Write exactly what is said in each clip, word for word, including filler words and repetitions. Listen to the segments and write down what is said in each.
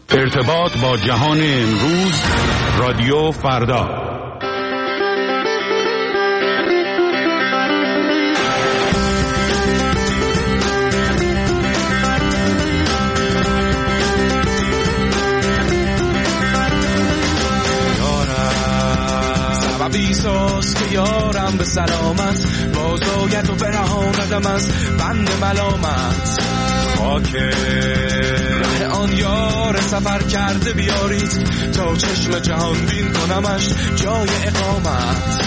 ارتباط با جهان امروز، رادیو فردا. بیساز که یارم به سلامت بازاید و برهاندم از بند ملامت. خاک ره آن یار سفر کرده بیارید تا چشم جهان بین کنمش جای اقامت.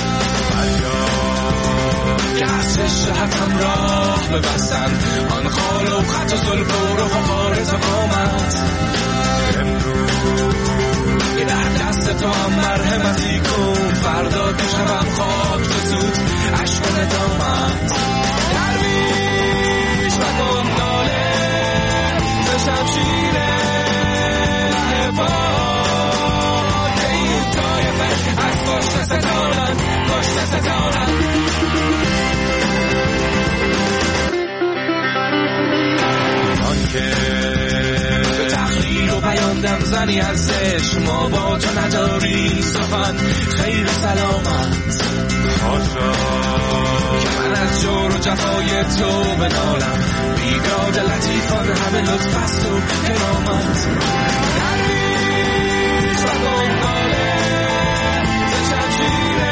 فریاد که از شهتم راه ببستن آن خال و خط و زلف و رخ و خارز و قامت. که در دست تو هم مرحمتی کن، فردا که شبم خاک بسود عشق و ندامت. درویش و کن ناله به شمشیر عباد این طایفه از کشت ستانن کشت ستانن. آن که بیاندم زنی ازش ما با تو نداری سخن خیر سلامت. خاشا که من از جور و جفای تو بنالم، بیداد لطیفان همه لطف است و کرامت. درویش و دنباله ز شمشیر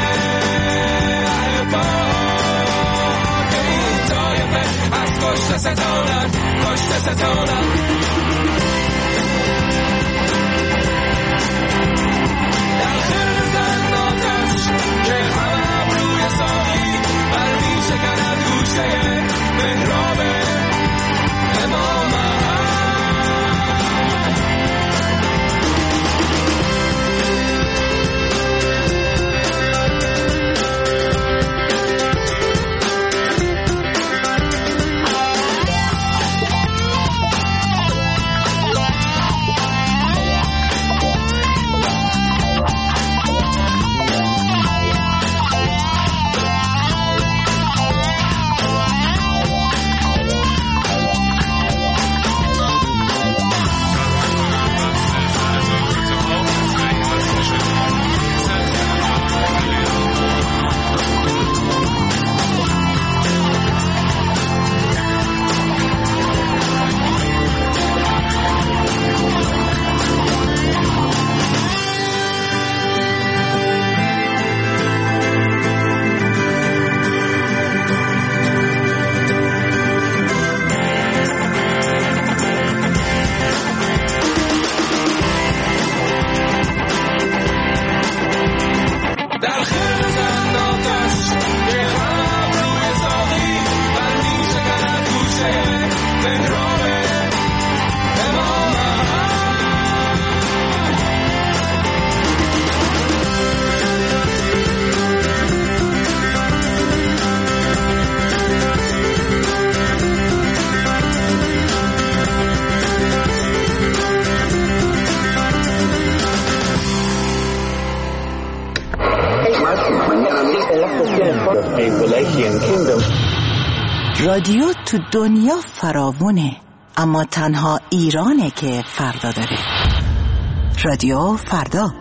عباد این طایفه از کشت ستانن کشت ستانن. رادیو تو دنیا فراوونه، اما تنها ایرانه که فردا داره. رادیو فردا.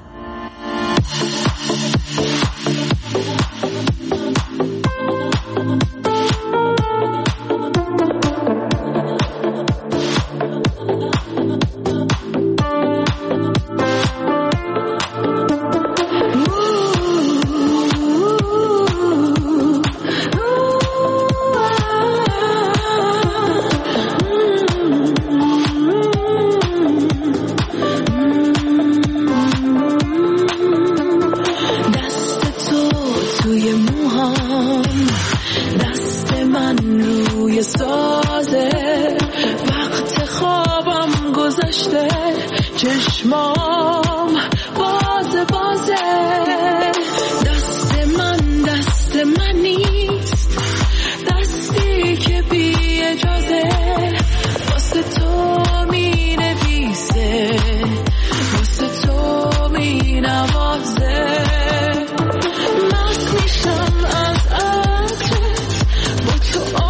چشمام باز بازه، دست من دست من نیست، دستی که بی اجازه واسه تو می نویسه، واسه تو می نوازه. مست میشم از عطرت، با تو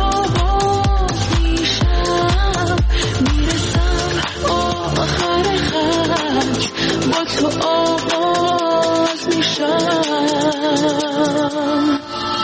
آواز میشم، میرسم آخر خط تو آغاز میشم.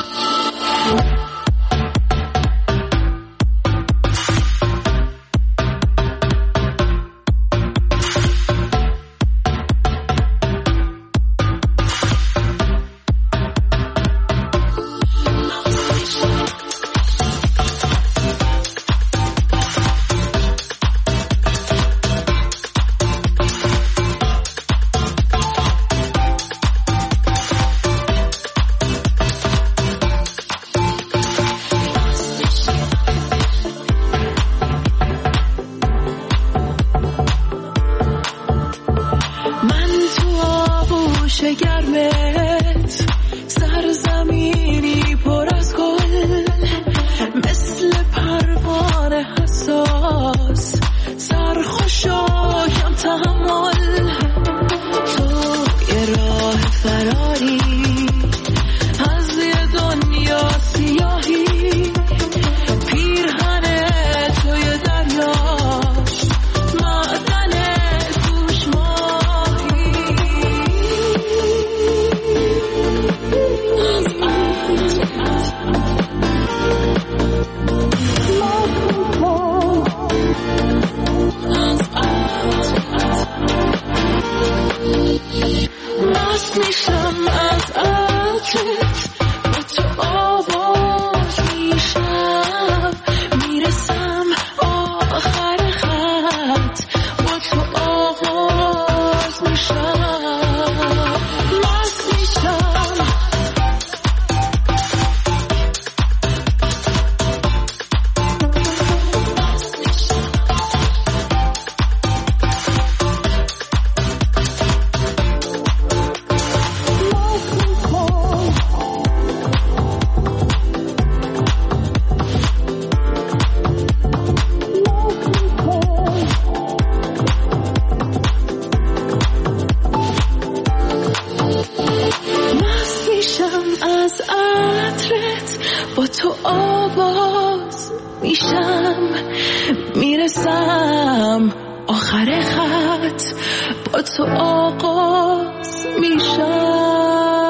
گرمت سرزمینی پر از گل، مثل پروانه حساس سرخوش و کم تحمل. تو یه راه فراری از یه دنیا سیاهی، پیرهن توی دریاش معدن توش ماهی. مست میشم از عطرت، با تو آواز میشم، میرسم آخر خط، با تو آغاز میشم. مست میشم از عطرت، با تو آواز میشم، میرسم آخر خط، با تو آغاز میشم.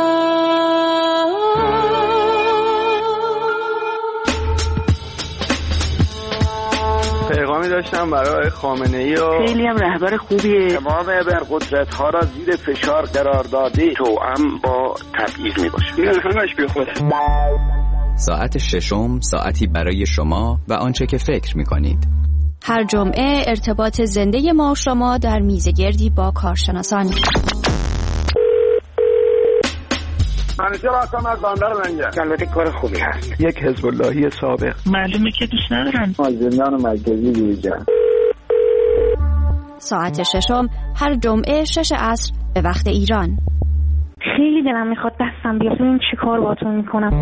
پیغامی داشتم برای خامنه‌ای و خیلی هم رهبر خوبیه. تمام ابرقدرت‌ها را زیر فشار قرار داده، توأم با تبعیض میباشه. این همش بی خوده. ساعت ششم، ساعتی برای شما و آنچه که فکر میکنید. هر جمعه ارتباط زنده ما و شما در میزگردی با کارشناسان. منیجر هستم از بندر منجر. البته کار خوبی هست. یک حزب اللهی سابق. معلومه که دوست ندارن. از زندان مرکزی بیرون. ساعت ششم هر جمعه شش عصر به وقت ایران. خیلی دلم میخواد دستم بیاد ببین چی کار باهاتون میکنم.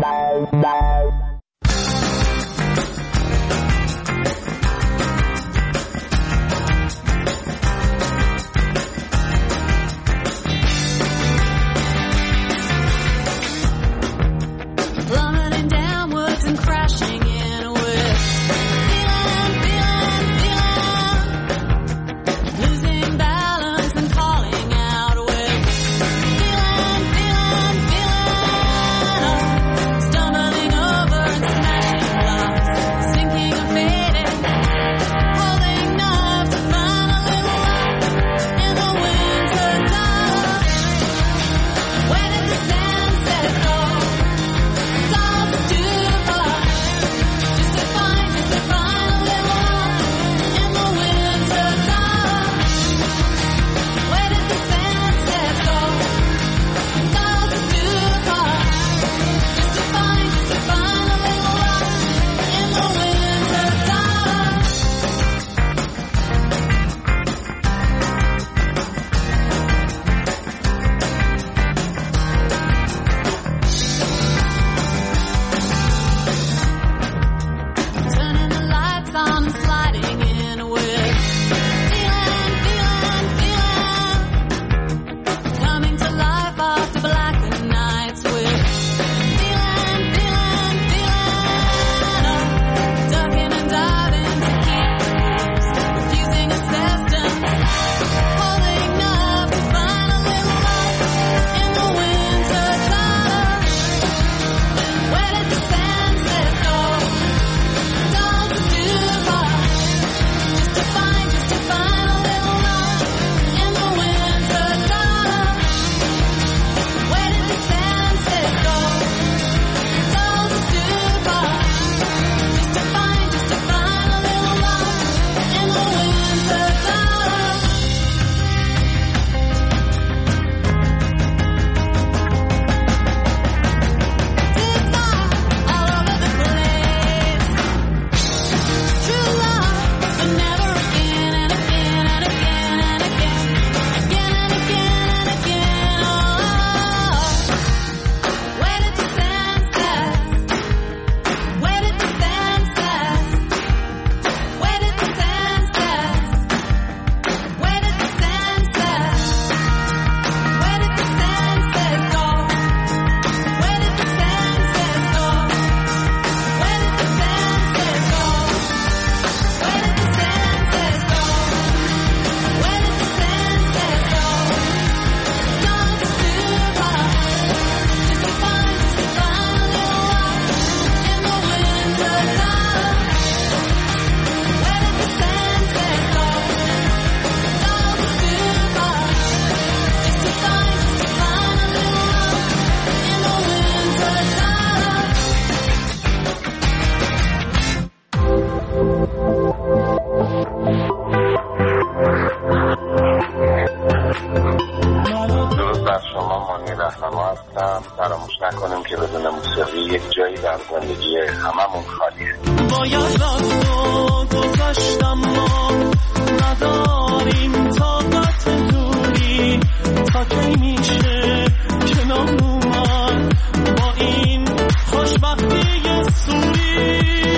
نکنیم که بدون موسیقی یک جایی در زندگی هممون خالیه. باید رفت و گذاشتم ما نداریم طاقت دوری تا کی میشه کنار اومد با این خوشبختی سوری.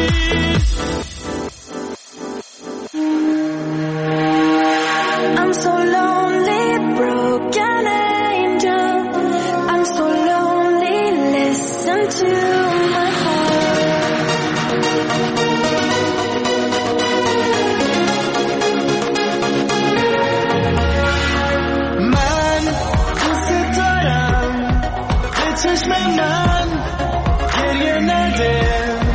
I'm so lonely, broken angel. I'm so lonely, listen to my heart. من دوست دارم به چشم من گریه نده.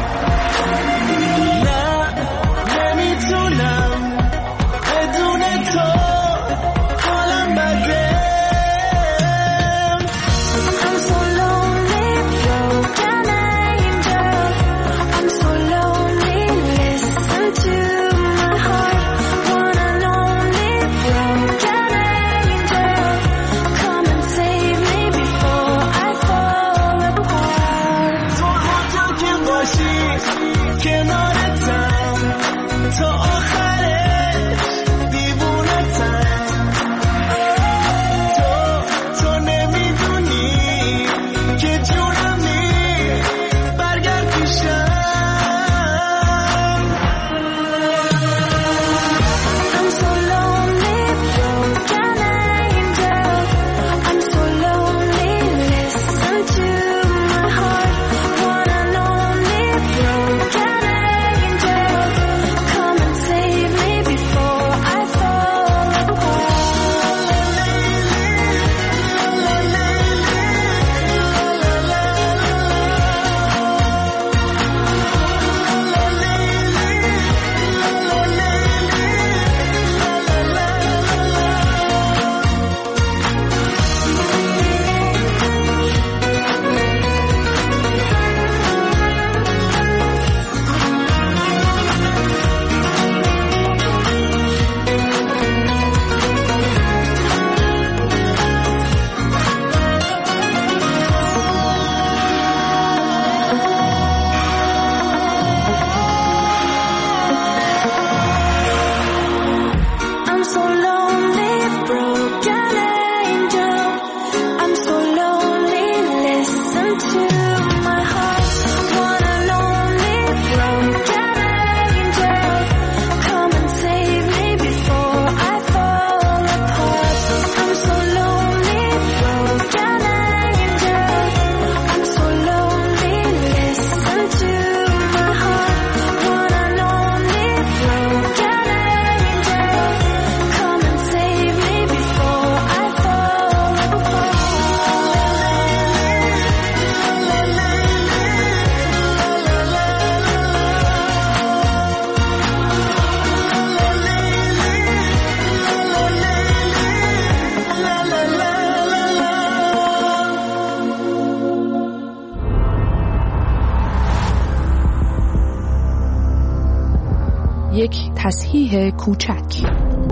یک تصحیح کوچک.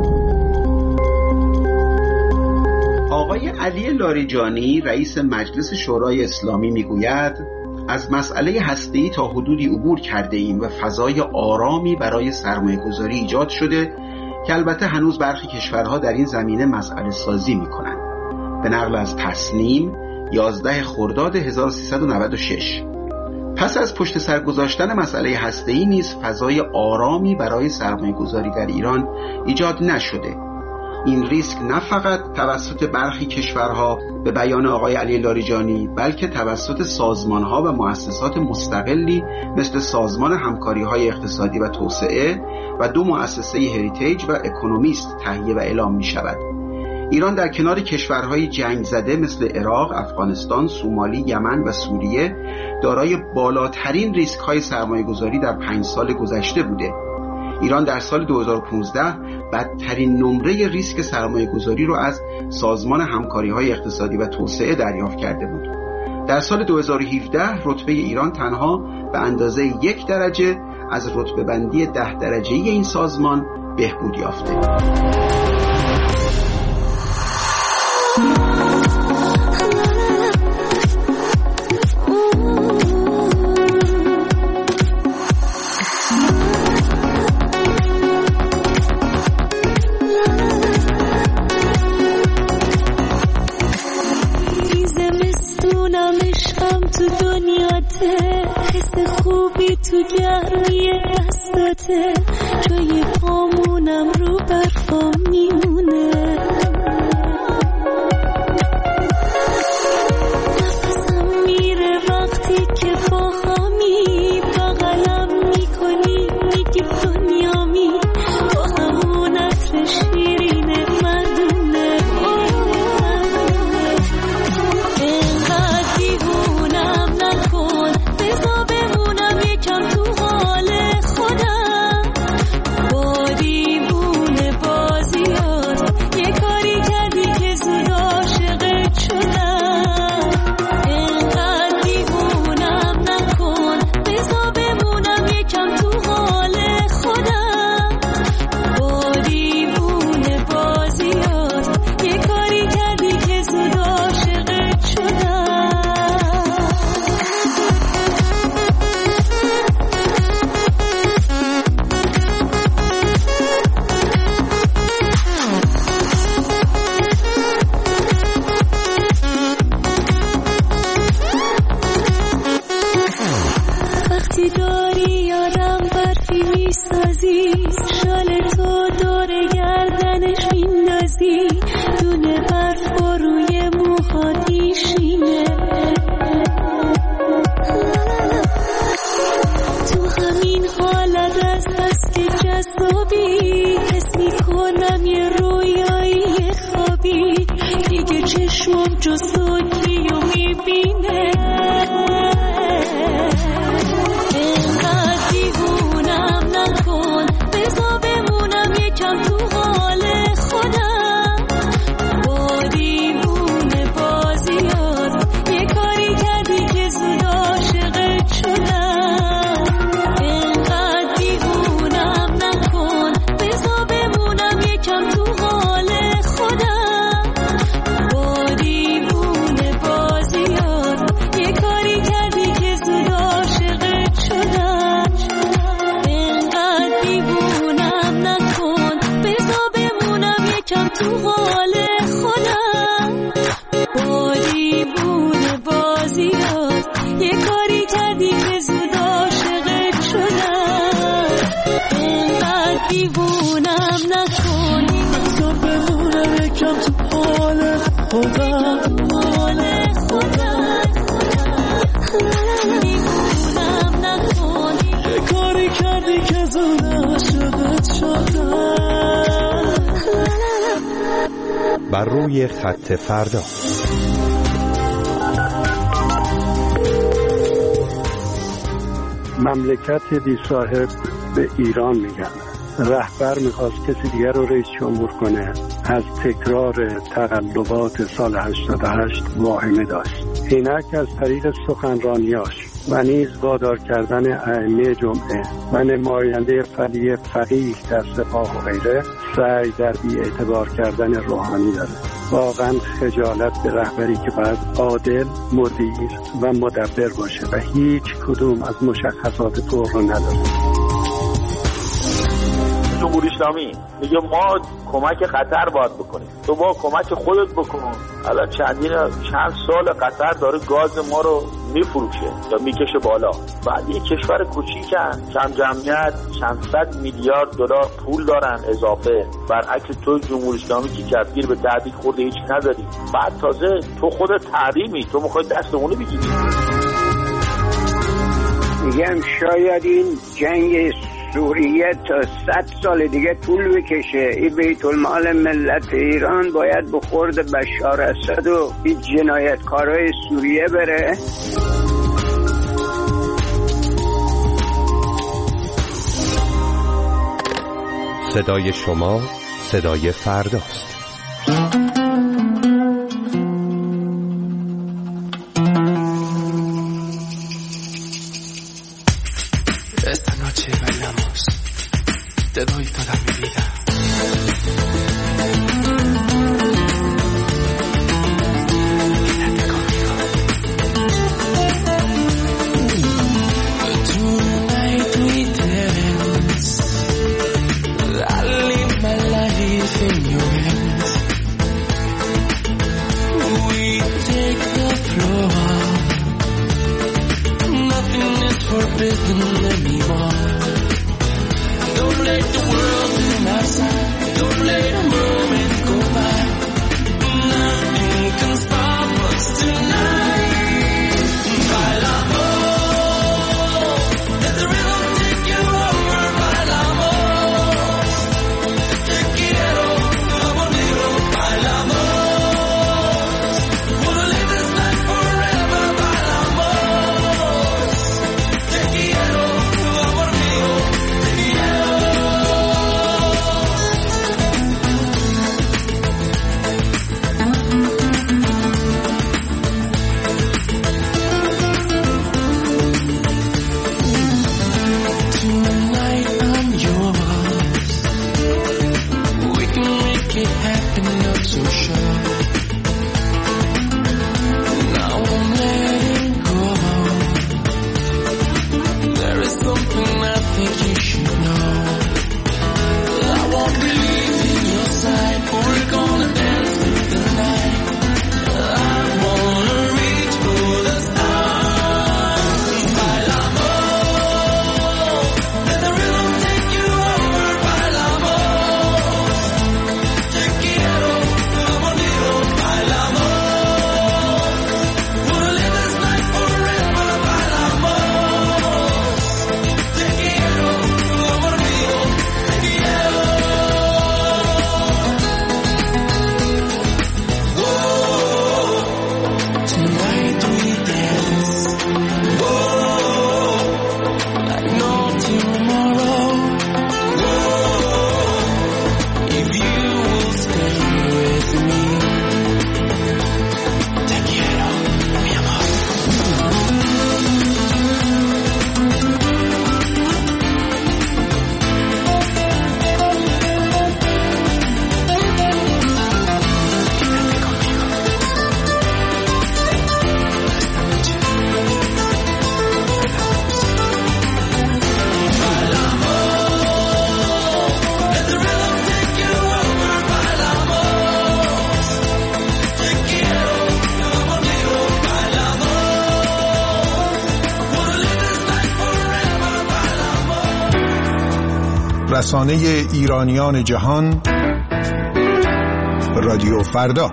آقای علی لاریجانی رئیس مجلس شورای اسلامی میگوید از مسئله هسته‌ای تا حدودی عبور کرده ایم و فضای آرامی برای سرمایه‌گذاری ایجاد شده که البته هنوز برخی کشورها در این زمینه مسئله سازی می‌کنند. به نقل از تصنیم یازده خرداد هزار و سیصد و نود و شش. پس از پشت سر گذاشتن مسئله هسته‌ای نیز فضای آرامی برای سرمایه‌گذاری در ایران ایجاد نشده. این ریسک نه فقط توسط برخی کشورها به بیان آقای علی لاریجانی بلکه توسط سازمان‌ها و مؤسسات مستقلی مثل سازمان همکاری‌های اقتصادی و توسعه و دو مؤسسه هریتیج و اکونومیست تهیه و اعلام می‌شود. ایران در کنار کشورهای جنگ زده مثل عراق، افغانستان، سومالی، یمن و سوریه دارای بالاترین ریسک‌های سرمایه‌گذاری در پنج سال گذشته بوده. ایران در سال دو هزار و پانزده بدترین نمره ریسک سرمایه‌گذاری رو از سازمان همکاری‌های اقتصادی و توسعه دریافت کرده بود. در سال دو هزار و هفده رتبه ایران تنها به اندازه یک درجه از رتبه بندی ده درجه‌ای این سازمان بهبود یافته. عشقم تو دنیاته، حس خوبی تو گرمی دستاته، جای پامونم رو برفا میمونه. نفسم میره وقتی که با همی بغلم میکنی، میگی دنیامی، با همون عطر شیرین مردونه. اینقدر دیوونم نکن، بذار بمونم یکم تو حال خودم. با دیوونه بازیات یه کاری کردی که زود عاشقت شدم. اینقدر دیوونم نکن، بذار بمونم یکم تو حال خودم. با دیوونه بازیات یه کاری کردی که زود عاشقت شدم. وقتی داری یادم برفی میسازی، شال تو دور گردنش میندازی، دونه برف و روی موهات میشینه. تو همین حالت از دست جذابی، حس میکنم یه رویایی خوابی، دیگه چشمم جز صوتیو میبینه. اینقدر دیوونم نکن، بذار بمونم یکم تو حال خودم. با دیوونه بازیات یه کاری کردی که زود عاشقت شدم. اینقدر دیوونم نکن، بذار بمونم یکم تو حال خودم. با دیوونه بازیات یه کاری کردی که زود عاشقت شدم. اینقدر دیوونم نکن، بذار بمونم یکم تو حال خودم. با دیوونه بازیات یه کاری کردی که زود عاشقت شدم. اینقدر دیوونم نکن، بذار بمونم یکم تو حال خودم. حال خودم دیوونم نکن، یه کاری کردی که زود عاشقت شدم. بر روی خط فردا. مملکت بی صاحب به ایران میگن. رهبر میخواست کسی دیگر رو رئیس جمهور کنه، از تکرار تقلبات سال هشتاد و هشت واهمه داشت. اینک از طریق سخنرانیاش و نیز وادار کردن ائمه جمعه و نماینده فعلی فقیه در سپاه و غیره سعی در بی اعتبار کردن روحانی داره. واقعا خجالت به رهبری که باید عادل، مدیر و مدبر باشه و هیچ کدوم از مشخصات فوق رو نداره. جمهوری اسلامی میگه ما کمک قطر باید بکنیم، تو با کمک خودت بکن. الان چندین چند سال قطر داره گاز ما رو میفروشه یا میکشه بالا. بعد یه کشور کوچیکن، کم جمعیت، چند صد میلیارد دلار پول دارن اضافه، برعکس تو جمهوری اسلامی که کفگیر به تهدید خورده هیچ نداری. بعد تازه تو خودت تحریمی، تو میخوای دست اونو بگیری. میگم شاید این جنگ سوریه تا صد سال دیگه طول بکشه. این بیت المال ملت ایران باید به خورد بشار اسد و این جنایتکارای سوریه بره. صدای شما صدای فرداست. Esta noche bailamos, te doy toda mi vida. Quédate conmigo. Tonight we dance, I leave my life in your hands. بدون نمیمار. Don't let the world in our side. Don't let a moment go by. Nothing can stop us tonight. Bailamos, let the rhythm take you over. Bailamos, te quiero, amor mío. Bailamos, wanna live this life forever. Bailamos, te quiero, amor mío. Te quiero. Tonight I'm yours. We can make it happen, not so sure. Now I'm letting go. There is something I think you should know. I won't believe in your side. We're gonna dance through the night. I wanna reach for the stars. Bailamos, let the rhythm take you over. Bailamos, te quiero, amor mío. Bailamos, wanna live this life forever. Bailamos, te quiero, amor mío. Te quiero. Whoa, tonight we dance. Whoa, like no tomorrow. Whoa, if you will stay with me. Te quiero, mi amor. Let the rhythm take you over. Bailamos, te quiero, amor mío. Bailamos, wanna live this life forever. Bailamos. رسانه ایرانیان جهان رادیو فردا.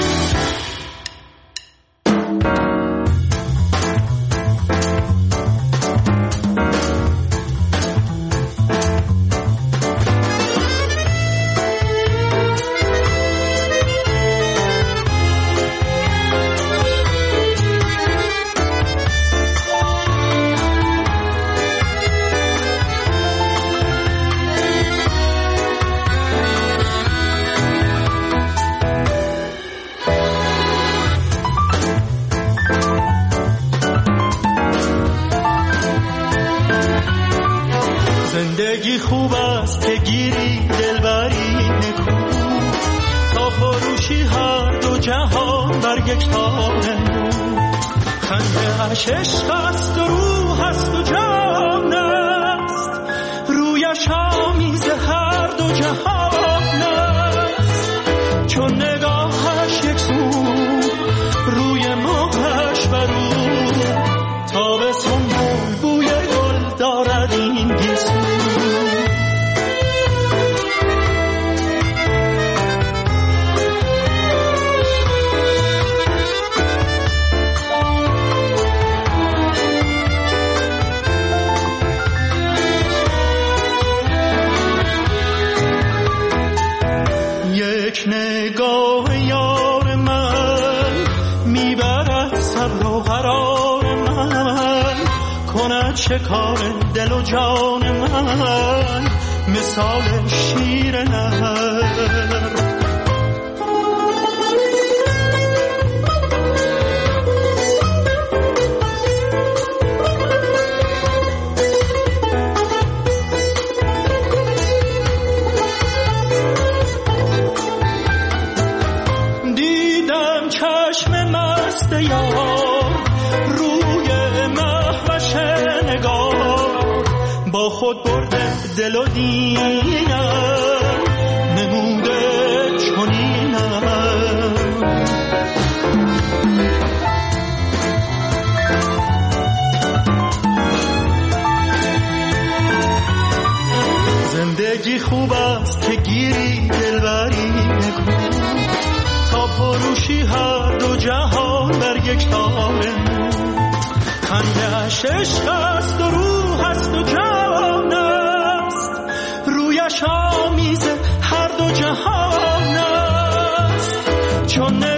زندگی خوب است که گیری دلبری نکو تا فروشی هر دو جهان بر یک تار نو. خنده اش عشق است و روح است و جان است. رویش آمیز هر دو جهان است. چون نگاهش یک سو روی ماهش برو تابستون بوی گل دارد این گیسو. یک نگاه یار من میبرد صبر و قرار من. کند شکار دل و جان من مثال شیر نهر. دیدم چشم مست یار روی مهوش نگار با خود برده دل و دینم نموده چنینم. یک تار خنده‌اش عشق است و روح است و جان است، رویش آمیز هر دو جهان است. چون